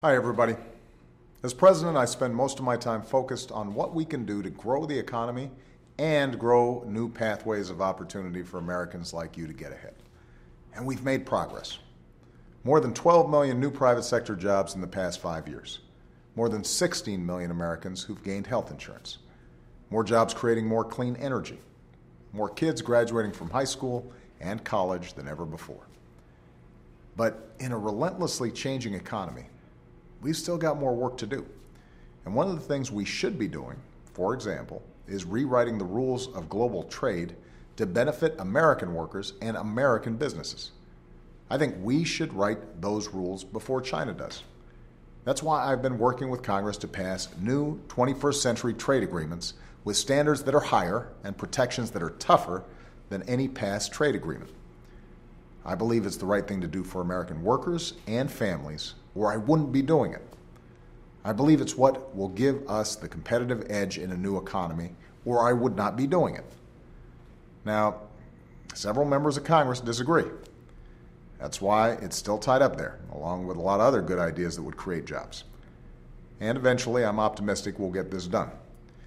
Hi, everybody. As president, I spend most of my time focused on what we can do to grow the economy and grow new pathways of opportunity for Americans like you to get ahead. And we've made progress. More than 12 million new private sector jobs in the past 5 years. More than 16 million Americans who've gained health insurance. More jobs creating more clean energy. More kids graduating from high school and college than ever before. But in a relentlessly changing economy, we've still got more work to do. And one of the things we should be doing, for example, is rewriting the rules of global trade to benefit American workers and American businesses. I think we should write those rules before China does. That's why I've been working with Congress to pass new 21st century trade agreements with standards that are higher and protections that are tougher than any past trade agreement. I believe it's the right thing to do for American workers and families, or I wouldn't be doing it. I believe it's what will give us the competitive edge in a new economy, or I would not be doing it. Now, several members of Congress disagree. That's why it's still tied up there, along with a lot of other good ideas that would create jobs. And eventually, I'm optimistic we'll get this done.